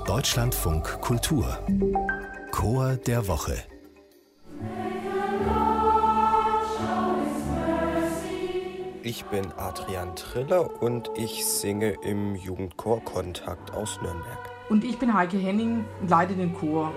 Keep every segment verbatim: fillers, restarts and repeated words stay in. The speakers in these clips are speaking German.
Deutschlandfunk Kultur Chor der Woche. Ich bin Adrian Triller und ich singe im Jugendchor Kontakt aus Nürnberg. Und ich bin Heike Henning und leite den Chor.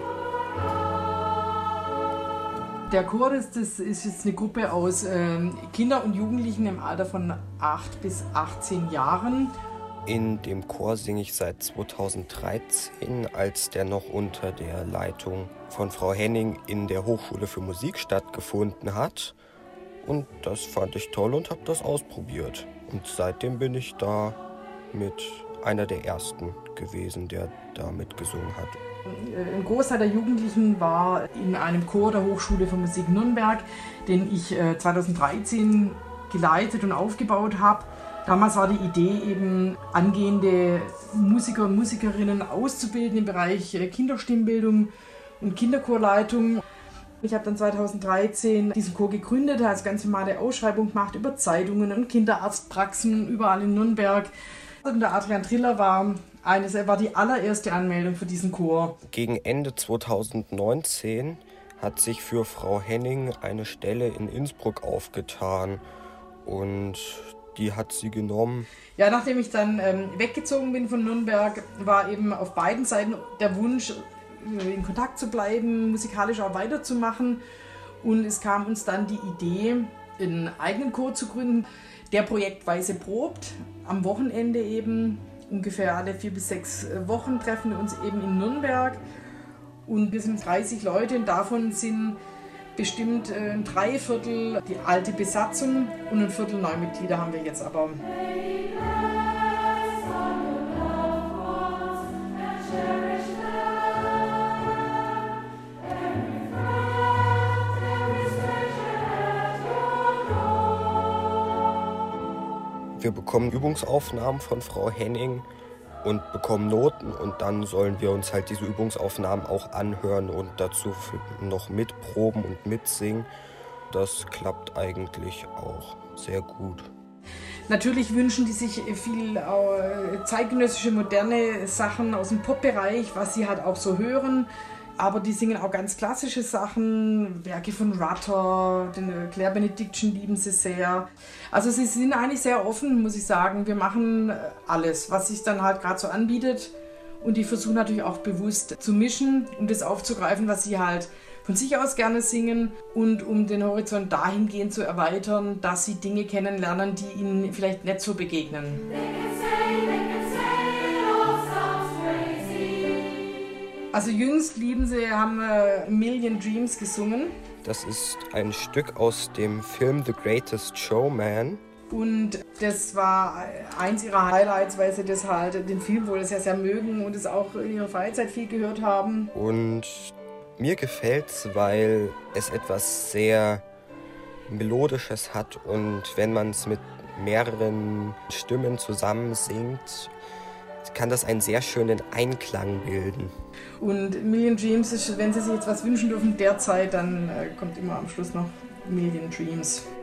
Der Chor ist, das ist jetzt eine Gruppe aus äh, Kindern und Jugendlichen im Alter von acht bis achtzehn Jahren. In dem Chor singe ich seit zweitausenddreizehn, als der noch unter der Leitung von Frau Henning in der Hochschule für Musik stattgefunden hat. Und das fand ich toll und habe das ausprobiert. Und seitdem bin ich da mit einer der Ersten gewesen, der da mitgesungen hat. Ein Großteil der Jugendlichen war in einem Chor der Hochschule für Musik Nürnberg, den ich zweitausenddreizehn geleitet und aufgebaut habe. Damals war die Idee eben, angehende Musiker und Musikerinnen auszubilden im Bereich Kinderstimmbildung und Kinderchorleitung. Ich habe dann zweitausenddreizehn diesen Chor gegründet, also ganz normale Ausschreibung gemacht über Zeitungen und Kinderarztpraxen überall in Nürnberg. Und der Adrian Triller war eines, er war die allererste Anmeldung für diesen Chor. Gegen Ende zweitausendneunzehn hat sich für Frau Henning eine Stelle in Innsbruck aufgetan und die hat sie genommen. Ja, nachdem ich dann ähm, weggezogen bin von Nürnberg, war eben auf beiden Seiten der Wunsch, in Kontakt zu bleiben, musikalisch auch weiterzumachen. Und es kam uns dann die Idee, einen eigenen Chor zu gründen, der projektweise probt. Am Wochenende eben, ungefähr alle vier bis sechs Wochen treffen wir uns eben in Nürnberg. Und wir sind dreißig Leute und davon sind bestimmt ein Dreiviertel die alte Besatzung und ein Viertel Neumitglieder haben wir jetzt aber. Wir bekommen Übungsaufnahmen von Frau Henning und bekommen Noten und dann sollen wir uns halt diese Übungsaufnahmen auch anhören und dazu noch mitproben und mitsingen. Das klappt eigentlich auch sehr gut. Natürlich wünschen die sich viel äh, zeitgenössische, moderne Sachen aus dem Pop-Bereich, was sie halt auch so hören. Aber die singen auch ganz klassische Sachen, Werke von Rutter, den Claire Benediction lieben sie sehr. Also sie sind eigentlich sehr offen, muss ich sagen. Wir machen alles, was sich dann halt gerade so anbietet. Und die versuchen natürlich auch bewusst zu mischen, um das aufzugreifen, was sie halt von sich aus gerne singen. Und um den Horizont dahingehend zu erweitern, dass sie Dinge kennenlernen, die ihnen vielleicht nicht so begegnen. Also jüngst lieben sie, haben äh, Million Dreams gesungen. Das ist ein Stück aus dem Film The Greatest Showman. Und das war eins ihrer Highlights, weil sie das halt, den Film wohl sehr, sehr mögen und es auch in ihrer Freizeit viel gehört haben. Und mir gefällt's, weil es etwas sehr Melodisches hat und wenn man es mit mehreren Stimmen zusammen singt, kann das einen sehr schönen Einklang bilden. Und Million Dreams ist, wenn Sie sich jetzt was wünschen dürfen derzeit, dann äh, kommt immer am Schluss noch Million Dreams.